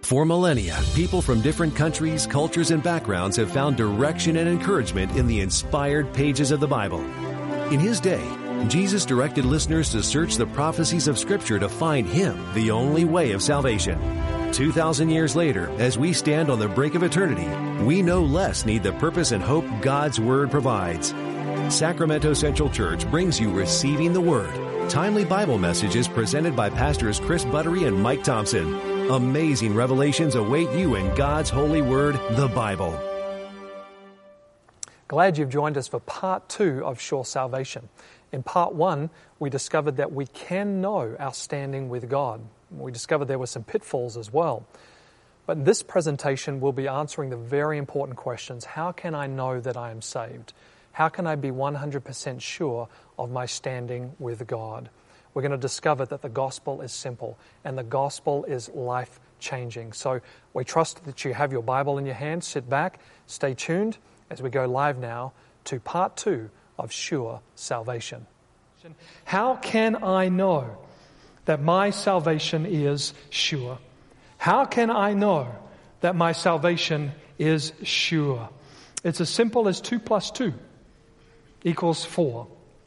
For millennia, people from different countries, cultures, and backgrounds have found direction and encouragement in the inspired pages of the Bible. In His day, Jesus directed listeners to search the prophecies of Scripture to find Him, the only way of salvation. 2,000 years later, as we stand on the brink of eternity, we no less need the purpose and hope God's Word provides. Sacramento Central Church brings you Receiving the Word, timely Bible messages presented by Pastors Chris Buttery and Mike Thompson. Amazing revelations await you in God's holy Word, the Bible. Glad you've joined us for part 2 of Sure Salvation. In part 1, we discovered that we can know our standing with God. We discovered there were some pitfalls as well. But in this presentation, we'll be answering the very important questions. How can I know that I am saved? How can I be 100% sure of my standing with God? We're going to discover that the gospel is simple and the gospel is life-changing. So we trust that you have your Bible in your hand. Sit back, stay tuned as we go live now to part 2 of Sure Salvation. How can I know that my salvation is sure? How can I know that my salvation is sure? It's as simple as 2 plus 2 equals 4.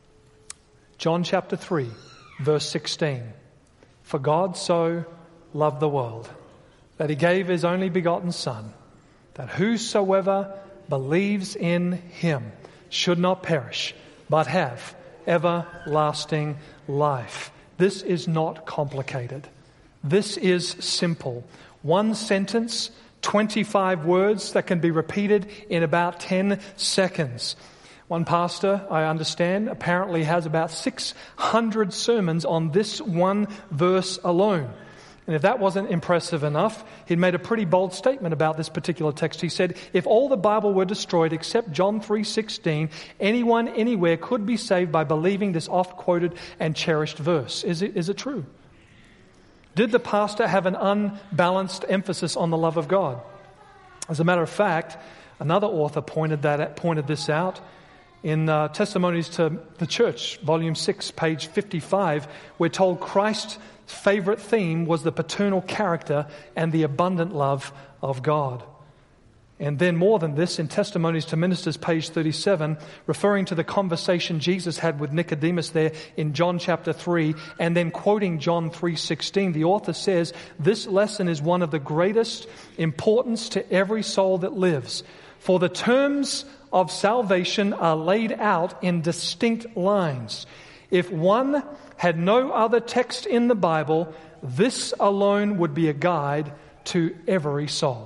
John chapter 3, verse 16. For God so loved the world that He gave His only begotten Son, that whosoever believes in Him should not perish, but have everlasting life. This is not complicated. This is simple. One sentence, 25 words that can be repeated in about 10 seconds. One pastor, I understand, apparently has about 600 sermons on this one verse alone. And if that wasn't impressive enough, he'd made a pretty bold statement about this particular text. He said, if all the Bible were destroyed except John 3:16, anyone, anywhere could be saved by believing this oft-quoted and cherished verse. Is it true? Did the pastor have an unbalanced emphasis on the love of God? As a matter of fact, another author pointed this out in Testimonies to the Church, volume 6, page 55. We're told Christ's favorite theme was the paternal character and the abundant love of God. And then more than this, in Testimonies to Ministers, page 37, referring to the conversation Jesus had with Nicodemus there in John chapter 3, and then quoting John 3:16, the author says, this lesson is one of the greatest importance to every soul that lives. For the terms of salvation are laid out in distinct lines. If one had no other text in the Bible, this alone would be a guide to every soul.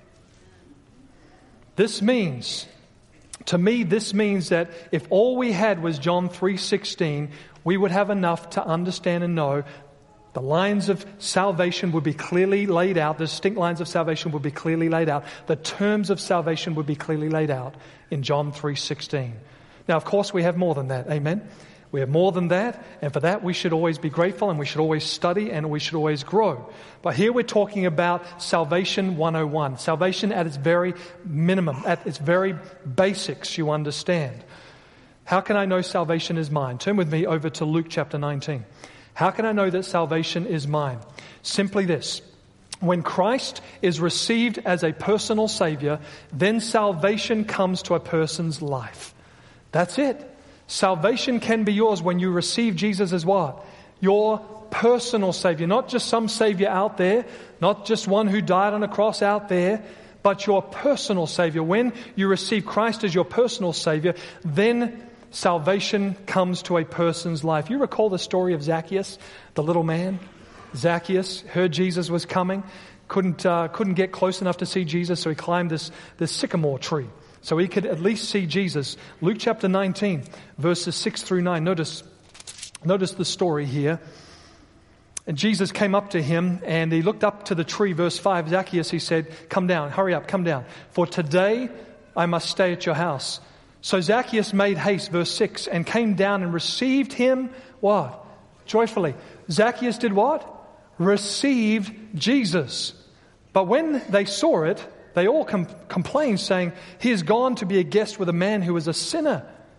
This means that if all we had was John 3:16, we would have enough to understand and know the lines of salvation would be clearly laid out. The distinct lines of salvation would be clearly laid out. The terms of salvation would be clearly laid out in John 3:16. Now, of course, we have more than that. Amen? We have more than that, and for that we should always be grateful, and we should always study, and we should always grow. But here we're talking about Salvation 101. Salvation at its very minimum, at its very basics, you understand. How can I know salvation is mine? Turn with me over to Luke chapter 19. How can I know that salvation is mine? Simply this. When Christ is received as a personal Savior, then salvation comes to a person's life. That's it. Salvation can be yours when you receive Jesus as what? Your personal Savior. Not just some Savior out there, not just one who died on a cross out there, but your personal Savior. When you receive Christ as your personal Savior, then salvation comes to a person's life. You recall the story of Zacchaeus, the little man? Zacchaeus heard Jesus was coming, couldn't get close enough to see Jesus, so he climbed this sycamore tree so he could at least see Jesus. Luke chapter 19, verses 6 through 9. Notice the story here. And Jesus came up to him and he looked up to the tree. Verse 5, Zacchaeus, he said, come down, hurry up, come down. For today I must stay at your house. So Zacchaeus made haste, verse 6, and came down and received him, what? Joyfully. Zacchaeus did what? Received Jesus. But when they saw it, they all complained, saying, he has gone to be a guest with a man who is a sinner.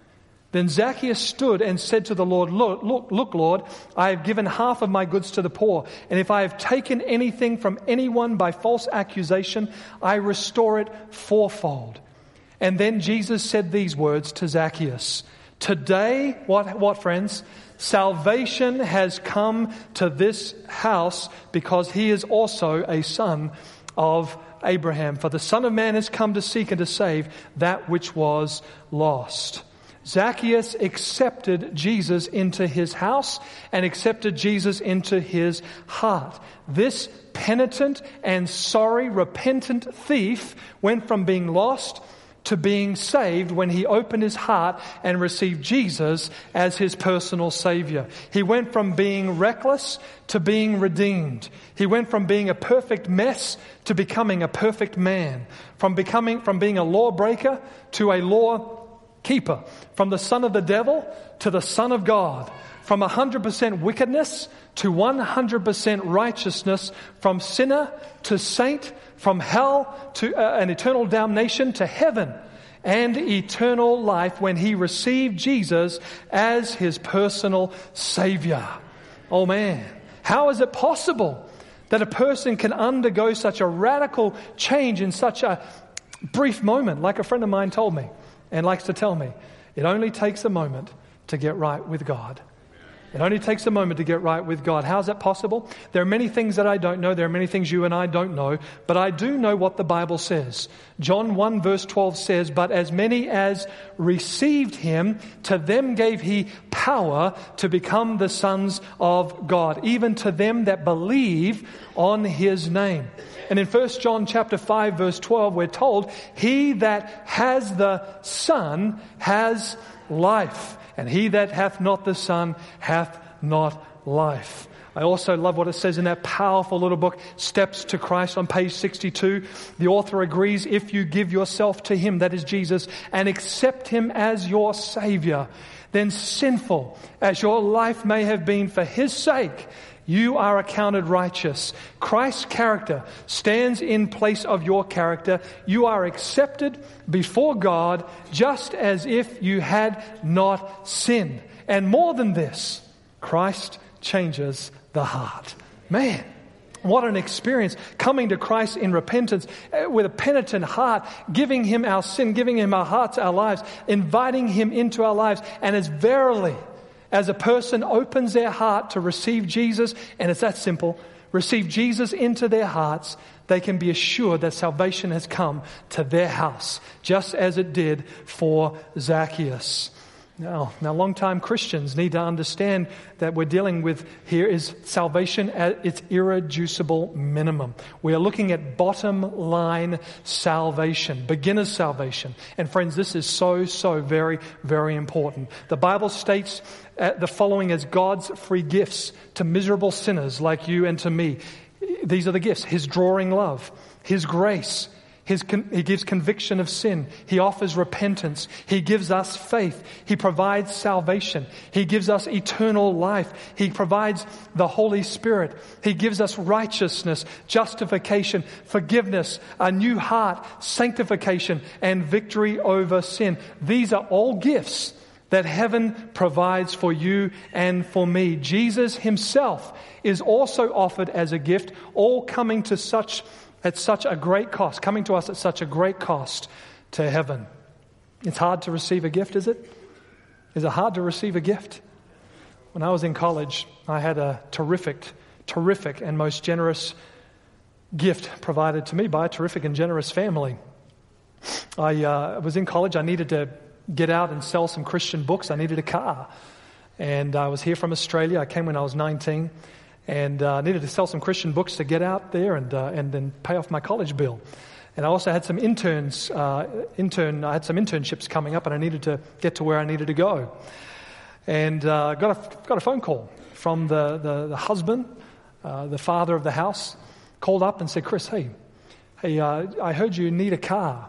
Then Zacchaeus stood and said to the Lord, Look, Lord, I have given half of my goods to the poor, and if I have taken anything from anyone by false accusation, I restore it fourfold. And then Jesus said these words to Zacchaeus, Today, what friends? Salvation has come to this house because he is also a son of Abraham. For the Son of Man has come to seek and to save that which was lost. Zacchaeus accepted Jesus into his house and accepted Jesus into his heart. This penitent and sorry, repentant thief went from being lost to being saved when he opened his heart and received Jesus as his personal Savior. He went from being reckless to being redeemed. He went from being a perfect mess to becoming a perfect man. From being a lawbreaker to a law keeper. From the son of the devil to the son of God. From 100% wickedness to 100% righteousness. From sinner to saint. From hell to an eternal damnation to heaven and eternal life when he received Jesus as his personal Savior. Oh man, how is it possible that a person can undergo such a radical change in such a brief moment? Like a friend of mine told me and likes to tell me, it only takes a moment to get right with God. It only takes a moment to get right with God. How is that possible? There are many things that I don't know. There are many things you and I don't know. But I do know what the Bible says. John 1 verse 12 says, But as many as received him, to them gave he power to become the sons of God, even to them that believe on his name. And in 1 John chapter 5 verse 12, we're told, He that has the Son has life. And he that hath not the Son hath not life. I also love what it says in that powerful little book, Steps to Christ, on page 62. The author agrees, if you give yourself to him, that is Jesus, and accept him as your Savior, then sinful as your life may have been for his sake, you are accounted righteous. Christ's character stands in place of your character. You are accepted before God just as if you had not sinned. And more than this, Christ changes the heart. Man, what an experience, coming to Christ in repentance with a penitent heart, giving him our sin, giving him our hearts, our lives, inviting him into our lives. And as verily as a person opens their heart to receive Jesus, and it's that simple, receive Jesus into their hearts, they can be assured that salvation has come to their house, just as it did for Zacchaeus. Now, long-time Christians need to understand that we're dealing with here is salvation at its irreducible minimum. We are looking at bottom line salvation, beginner's salvation. And friends, this is so very, very important. The Bible states the following as God's free gifts to miserable sinners like you and to me. These are the gifts: His drawing love, His grace, He gives conviction of sin. He offers repentance. He gives us faith. He provides salvation. He gives us eternal life. He provides the Holy Spirit. He gives us righteousness, justification, forgiveness, a new heart, sanctification, and victory over sin. These are all gifts that heaven provides for you and for me. Jesus himself is also offered as a gift, all coming to at such a great cost, coming to us at such a great cost to heaven. It's hard to receive a gift, is it? Is it hard to receive a gift? When I was in college, I had a terrific and most generous gift provided to me by a terrific and generous family. I was in college. I needed to get out and sell some Christian books. I needed a car. And I was here from Australia. I came when I was 19. And needed to sell some Christian books to get out there and then pay off my college bill. And I also had some I had some internships coming up, and I needed to get to where I needed to go. And got a phone call from the husband, the father of the house, called up and said, "Chris, hey, I heard you need a car.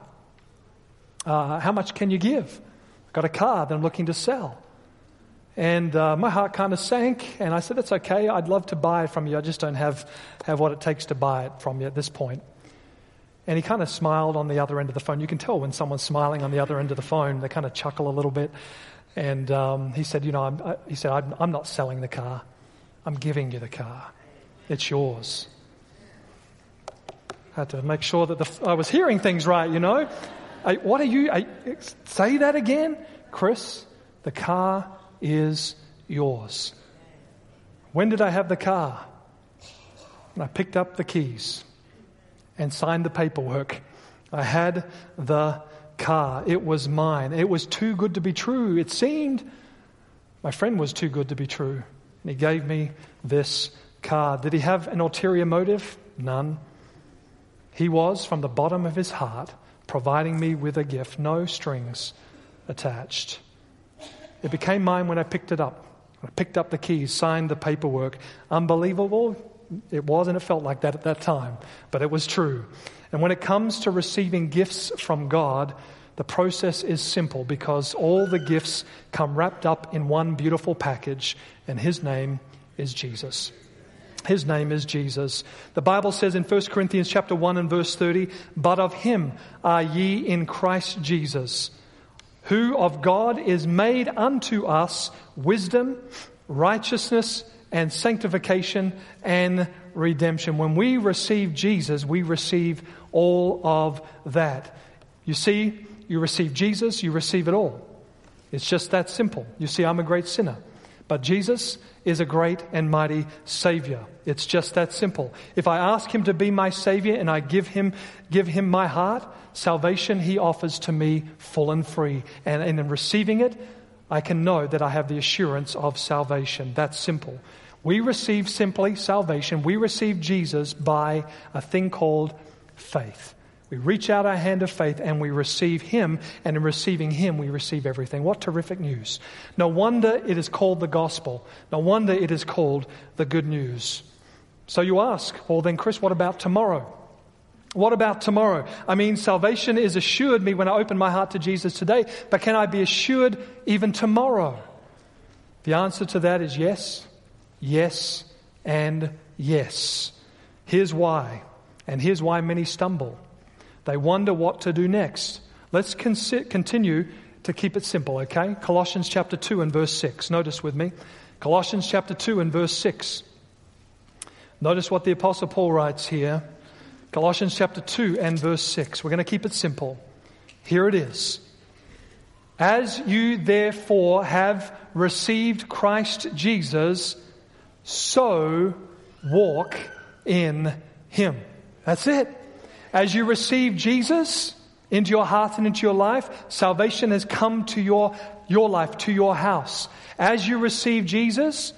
How much can you give? I've got a car that I'm looking to sell." And my heart kind of sank, and I said, "That's okay. I'd love to buy it from you. I just don't have what it takes to buy it from you at this point." And he kind of smiled on the other end of the phone. You can tell when someone's smiling on the other end of the phone. They kind of chuckle a little bit. And he said, I'm not selling the car. I'm giving you the car. It's yours. I had to make sure that I was hearing things right, Say that again? Chris, the car is yours. When did I have the car? When I picked up the keys and signed the paperwork. I had the car. It was mine. It was too good to be true. It seemed my friend was too good to be true. And he gave me this car. Did he have an ulterior motive? None. He was, from the bottom of his heart, providing me with a gift, no strings attached. It became mine when I picked it up. I picked up the keys, signed the paperwork. Unbelievable? It was, and it felt like that at that time, but it was true. And when it comes to receiving gifts from God, the process is simple because all the gifts come wrapped up in one beautiful package, and His name is Jesus. His name is Jesus. The Bible says in 1 Corinthians chapter 1 and verse 30, "But of Him are ye in Christ Jesus, who of God is made unto us wisdom, righteousness, and sanctification, and redemption." When we receive Jesus, we receive all of that. You see, you receive Jesus, you receive it all. It's just that simple. You see, I'm a great sinner, but Jesus is a great and mighty Savior. It's just that simple. If I ask Him to be my Savior and I give Him my heart, salvation He offers to me full and free. And in receiving it, I can know that I have the assurance of salvation. That's simple. We receive simply salvation. We receive Jesus by a thing called faith. We reach out our hand of faith and we receive Him, and in receiving Him we receive everything. What terrific news. No wonder it is called the gospel. No wonder it is called the good news. So you ask, well then Chris, what about tomorrow? What about tomorrow? I mean, salvation is assured me when I open my heart to Jesus today, but can I be assured even tomorrow? The answer to that is yes, yes, and yes. Here's why, and here's why many stumble. They wonder what to do next. Let's continue to keep it simple, okay? Colossians chapter 2 and verse 6. Notice with me. Colossians chapter 2 and verse 6. Notice what the Apostle Paul writes here. Colossians chapter 2 and verse 6. We're going to keep it simple. Here it is. "As you therefore have received Christ Jesus, so walk in Him." That's it. As you receive Jesus into your heart and into your life, salvation has come to your life, to your house. As you receive Jesus,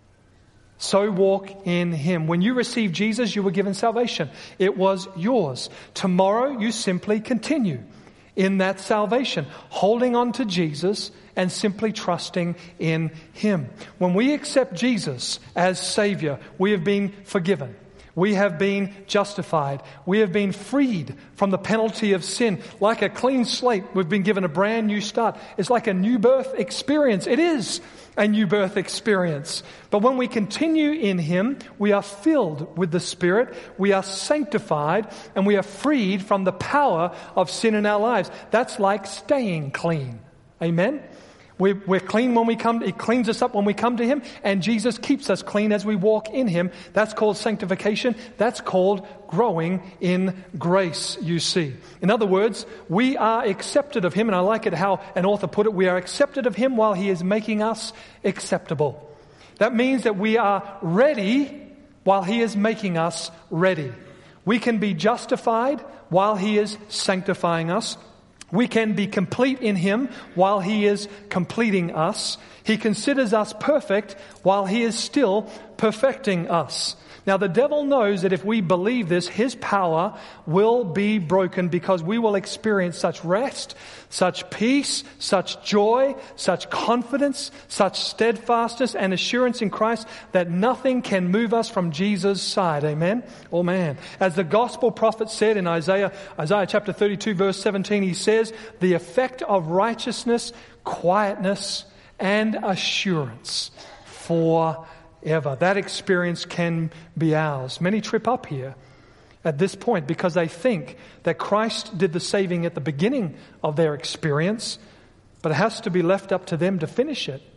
so walk in Him. When you received Jesus, you were given salvation. It was yours. Tomorrow, you simply continue in that salvation, holding on to Jesus and simply trusting in Him. When we accept Jesus as Savior, we have been forgiven. We have been justified. We have been freed from the penalty of sin. Like a clean slate, we've been given a brand new start. It's like a new birth experience. It is a new birth experience. But when we continue in Him, we are filled with the Spirit, we are sanctified, and we are freed from the power of sin in our lives. That's like staying clean. Amen? We're clean when we come. He cleans us up when we come to Him, and Jesus keeps us clean as we walk in Him. That's called sanctification. That's called growing in grace, you see. In other words, we are accepted of Him, and I like it how an author put it, we are accepted of Him while He is making us acceptable. That means that we are ready while He is making us ready. We can be justified while He is sanctifying us. We can be complete in Him while He is completing us. He considers us perfect while He is still perfecting us. Now the devil knows that if we believe this, his power will be broken because we will experience such rest, such peace, such joy, such confidence, such steadfastness and assurance in Christ that nothing can move us from Jesus' side. Amen? Oh man. As the gospel prophet said in Isaiah chapter 32 verse 17, he says, "The effect of righteousness, quietness, and assurance forever." That experience can be ours. Many trip up here at this point because they think that Christ did the saving at the beginning of their experience, but it has to be left up to them to finish it.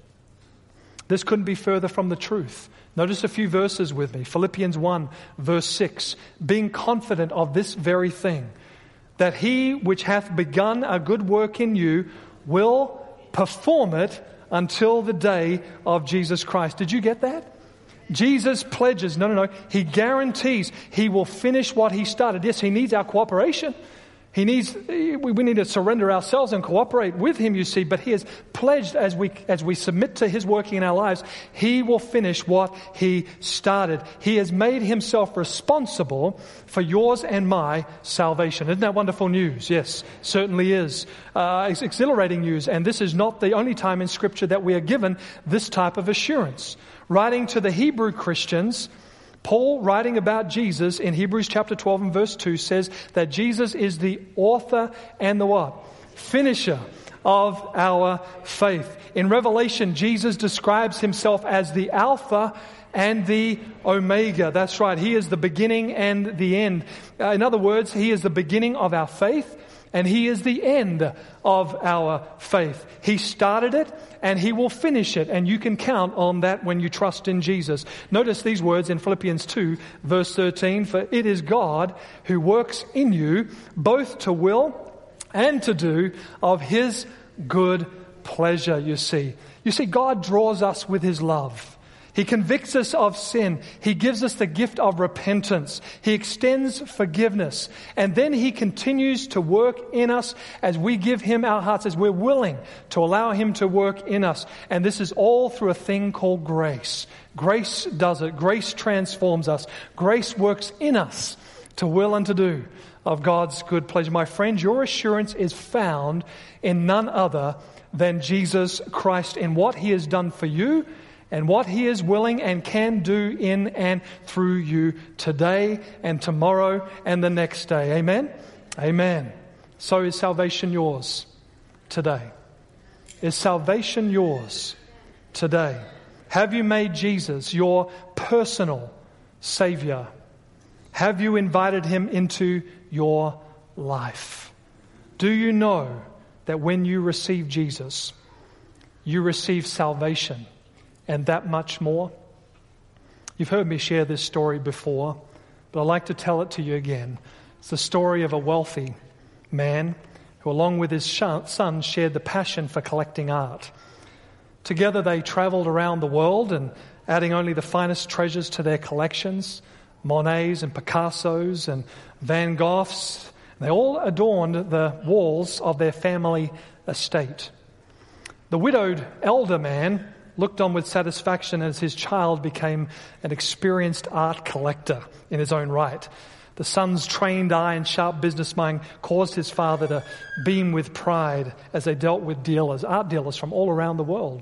This couldn't be further from the truth. Notice a few verses with me. Philippians 1, verse 6. Being confident of this very thing, that he which hath begun a good work in you will perform it until the day of Jesus Christ. Did you get that? Jesus pledges, no. He guarantees he will finish what he started. Yes, he needs our cooperation. We need to surrender ourselves and cooperate with him, you see, but he has pledged as we submit to his working in our lives, he will finish what he started. He has made himself responsible for yours and my salvation. Isn't that wonderful news? Yes, certainly is. It's exhilarating news, and this is not the only time in Scripture that we are given this type of assurance. Writing to the Hebrew Christians, Paul, writing about Jesus in Hebrews chapter 12 and verse 2, says that Jesus is the author and the what? Finisher of our faith. In Revelation, Jesus describes himself as the Alpha and the Omega. That's right. He is the beginning and the end. In other words, he is the beginning of our faith and he is the end of our faith. He started it and he will finish it, and you can count on that when you trust in Jesus. Notice these words in Philippians 2 verse 13, for it is God who works in you both to will and to do of his good pleasure, you see. You see, God draws us with his love. He convicts us of sin. He gives us the gift of repentance. He extends forgiveness. And then he continues to work in us as we give him our hearts, as we're willing to allow him to work in us. And this is all through a thing called grace. Grace does it. Grace transforms us. Grace works in us to will and to do of God's good pleasure. My friends, your assurance is found in none other than Jesus Christ, in what he has done for you and what he is willing and can do in and through you today and tomorrow and the next day. Amen? Amen. So is salvation yours today? Is salvation yours today? Have you made Jesus your personal Savior? Have you invited him into your life? Do you know that when you receive Jesus, you receive salvation and that much more? You've heard me share this story before, but I'd like to tell it to you again. It's the story of a wealthy man who, along with his son, shared the passion for collecting art. Together they traveled around the world and adding only the finest treasures to their collections, Monets and Picassos and Van Goghs. They all adorned the walls of their family estate. The widowed elder man looked on with satisfaction as his child became an experienced art collector in his own right. The son's trained eye and sharp business mind caused his father to beam with pride as they dealt with art dealers from all around the world.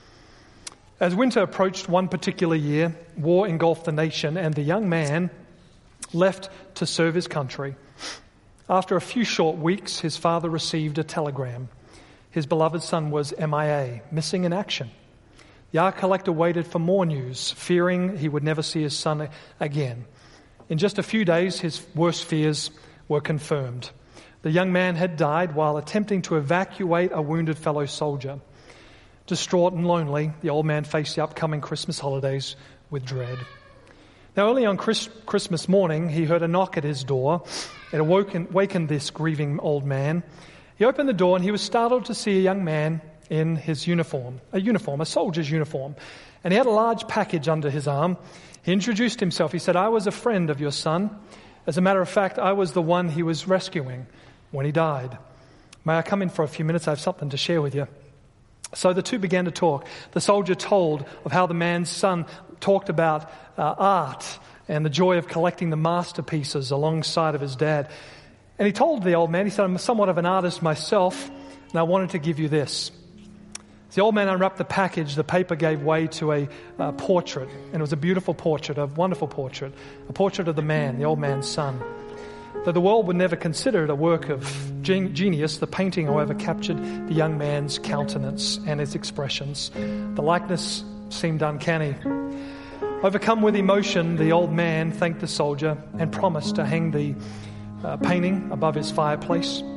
As winter approached one particular year, war engulfed the nation, and the young man left to serve his country. After a few short weeks, his father received a telegram. His beloved son was MIA, missing in action. The art collector waited for more news, fearing he would never see his son again. In just a few days, his worst fears were confirmed. The young man had died while attempting to evacuate a wounded fellow soldier. Distraught and lonely, the old man faced the upcoming Christmas holidays with dread. Now, early on Christmas morning, he heard a knock at his door. It awakened this grieving old man. He opened the door and he was startled to see a young man in his uniform, a soldier's uniform. And he had a large package under his arm. He introduced himself. He said, "I was a friend of your son. As a matter of fact, I was the one he was rescuing when he died. May I come in for a few minutes? I have something to share with you." So the two began to talk. The soldier told of how the man's son talked about art and the joy of collecting the masterpieces alongside of his dad. And he told the old man, he said, "I'm somewhat of an artist myself, and I wanted to give you this." As the old man unwrapped the package, the paper gave way to a portrait. And it was a beautiful portrait, a wonderful portrait. A portrait of the man, the old man's son. Though the world would never consider it a work of genius, the painting, however, captured the young man's countenance and his expressions. The likeness seemed uncanny. Overcome with emotion, the old man thanked the soldier and promised to hang the painting above his fireplace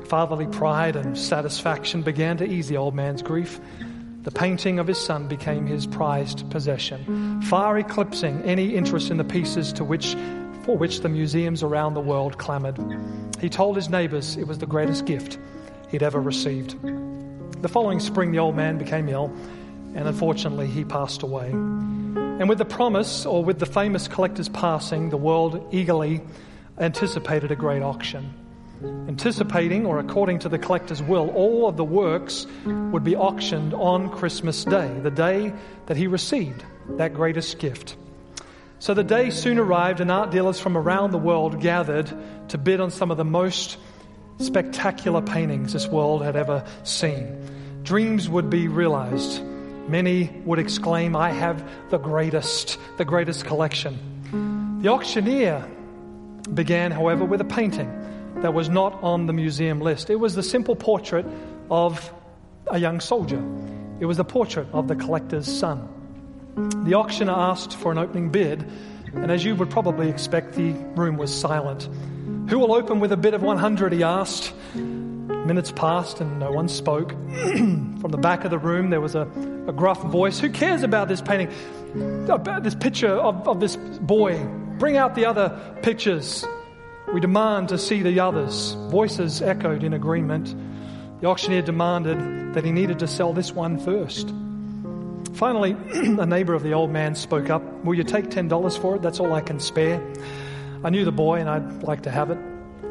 Fatherly pride and satisfaction began to ease the old man's grief. The painting of his son became his prized possession, far eclipsing any interest in the pieces for which the museums around the world clamored. He told his neighbors it was the greatest gift he'd ever received. The following spring, the old man became ill, and unfortunately he passed away. And with the promise, or with the famous collector's passing, the world eagerly anticipated a great auction. Anticipating, or according to the collector's will, all of the works would be auctioned on Christmas Day, the day that he received that greatest gift. So the day soon arrived, and art dealers from around the world gathered to bid on some of the most spectacular paintings this world had ever seen. Dreams would be realized. Many would exclaim, "I have the greatest collection." The auctioneer began, however, with a painting that was not on the museum list. It was the simple portrait of a young soldier. It was the portrait of the collector's son. The auctioneer asked for an opening bid, and as you would probably expect, the room was silent. "Who will open with a bid of 100, he asked. Minutes passed and no one spoke. From the back of the room there was a gruff voice. "Who cares about this painting? About this picture of this boy? Bring out the other pictures. We demand to see the others." Voices echoed in agreement. The auctioneer demanded that he needed to sell this one first. Finally, a neighbor of the old man spoke up. "Will you take $10 for it? That's all I can spare. I knew the boy and I'd like to have it."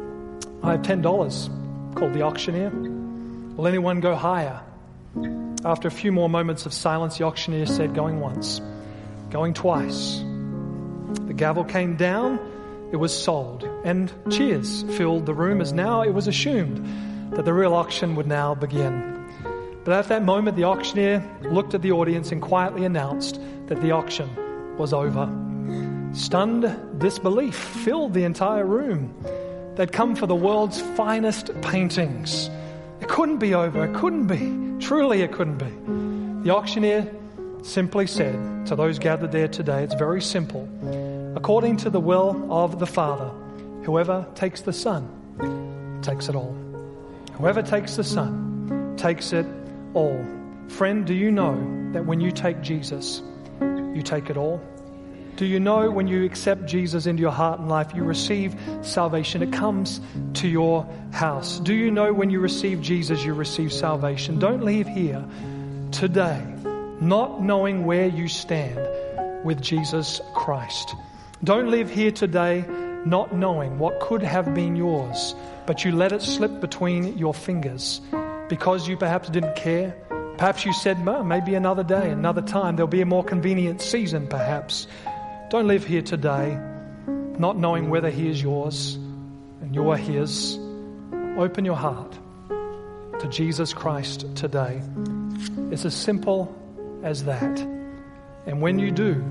"I have $10, called the auctioneer. "Will anyone go higher?" After a few more moments of silence, the auctioneer said, "Going once, going twice." The gavel came down. It was sold, and cheers filled the room, as now it was assumed that the real auction would now begin. But at that moment, the auctioneer looked at the audience and quietly announced that the auction was over. Stunned disbelief filled the entire room. They'd come for the world's finest paintings. It couldn't be over. It couldn't be. Truly, it couldn't be. The auctioneer simply said to those gathered there today, it's very simple. According to the will of the Father, whoever takes the Son takes it all. Whoever takes the Son takes it all. Friend, do you know that when you take Jesus, you take it all? Do you know when you accept Jesus into your heart and life, you receive salvation? It comes to your house. Do you know when you receive Jesus, you receive salvation? Don't leave here today not knowing where you stand with Jesus Christ. Don't live here today not knowing what could have been yours, but you let it slip between your fingers because you perhaps didn't care. Perhaps you said, maybe another day, another time. There'll be a more convenient season, perhaps. Don't live here today not knowing whether He is yours and you are His. Open your heart to Jesus Christ today. It's as simple as that. And when you do,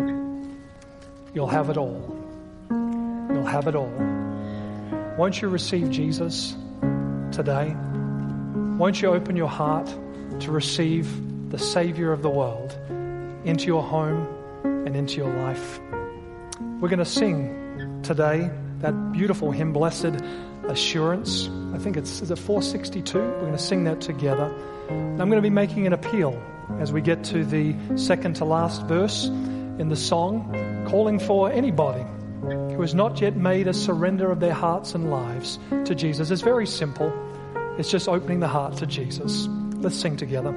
you'll have it all. You'll have it all. Won't you receive Jesus today? Won't you open your heart to receive the Savior of the world into your home and into your life? We're going to sing today that beautiful hymn, Blessed Assurance. I think is it 462? We're going to sing that together. And I'm going to be making an appeal as we get to the second to last verse in the song, calling for anybody who has not yet made a surrender of their hearts and lives to Jesus. It's very simple. It's just opening the heart to Jesus. Let's sing together.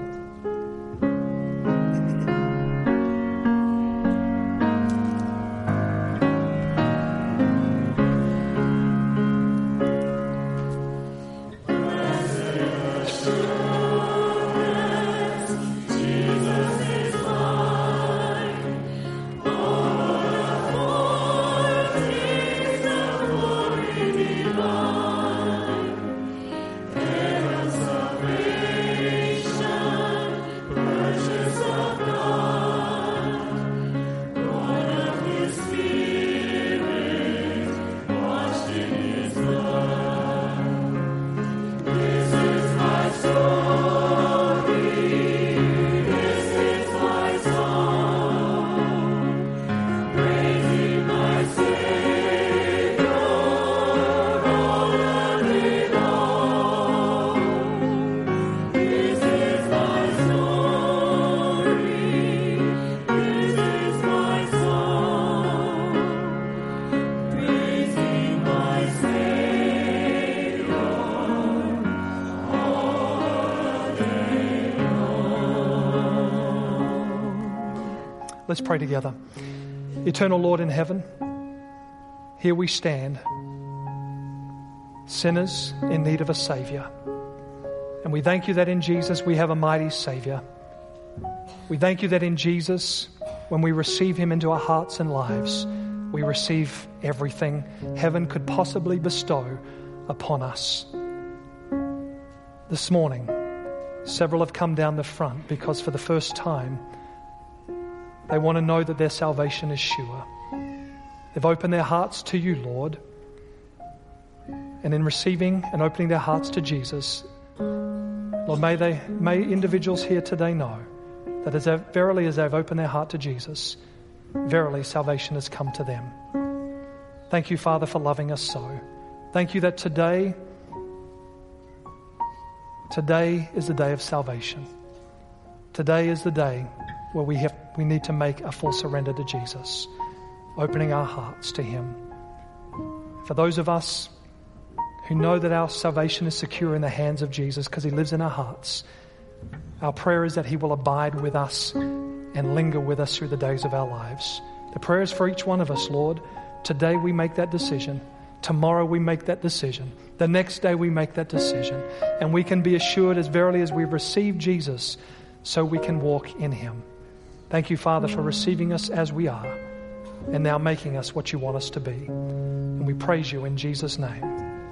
Salvation. Let's pray together. Eternal Lord in heaven, here we stand, sinners in need of a Savior. And we thank you that in Jesus we have a mighty Savior. We thank you that in Jesus, when we receive him into our hearts and lives, we receive everything heaven could possibly bestow upon us. This morning, several have come down the front because for the first time, they want to know that their salvation is sure. They've opened their hearts to you, Lord. And in receiving and opening their hearts to Jesus, Lord, may individuals here today know that verily as they've opened their heart to Jesus, verily salvation has come to them. Thank you, Father, for loving us so. Thank you that today is the day of salvation. Today is the day where we need to make a full surrender to Jesus, opening our hearts to him. For those of us who know that our salvation is secure in the hands of Jesus because he lives in our hearts, our prayer is that he will abide with us and linger with us through the days of our lives. The prayer is for each one of us, Lord. Today we make that decision. Tomorrow we make that decision. The next day we make that decision. And we can be assured as verily as we've received Jesus, so we can walk in him. Thank you, Father, for receiving us as we are and now making us what you want us to be. And we praise you in Jesus' name.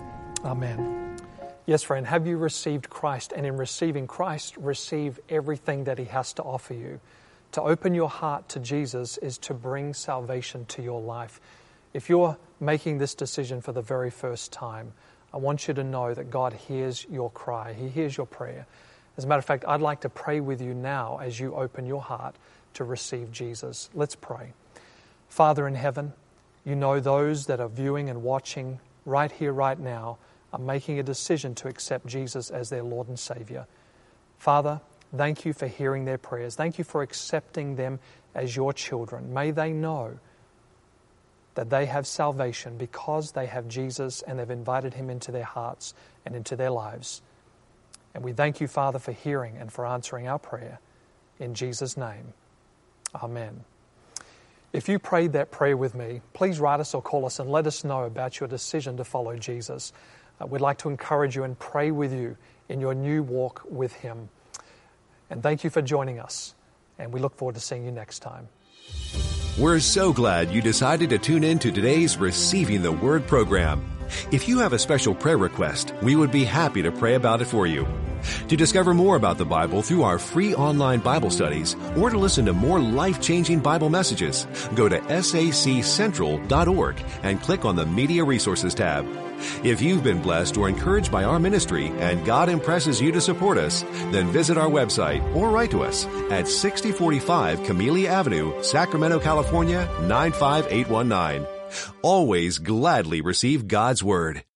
Amen. Yes, friend, have you received Christ? And in receiving Christ, receive everything that he has to offer you. To open your heart to Jesus is to bring salvation to your life. If you're making this decision for the very first time, I want you to know that God hears your cry. He hears your prayer. As a matter of fact, I'd like to pray with you now as you open your heart to receive Jesus. Let's pray. Father in heaven, you know those that are viewing and watching right here, right now, are making a decision to accept Jesus as their Lord and Savior. Father, thank you for hearing their prayers. Thank you for accepting them as your children. May they know that they have salvation because they have Jesus and they've invited him into their hearts and into their lives. And we thank you, Father, for hearing and for answering our prayer. In Jesus' name, amen. If you prayed that prayer with me, please write us or call us and let us know about your decision to follow Jesus. We'd like to encourage you and pray with you in your new walk with him. And thank you for joining us. And we look forward to seeing you next time. We're so glad you decided to tune in to today's Receiving the Word program. If you have a special prayer request, we would be happy to pray about it for you. To discover more about the Bible through our free online Bible studies or to listen to more life-changing Bible messages, go to saccentral.org and click on the Media Resources tab. If you've been blessed or encouraged by our ministry and God impresses you to support us, then visit our website or write to us at 6045 Camellia Avenue, Sacramento, California, 95819. Always gladly receive God's Word.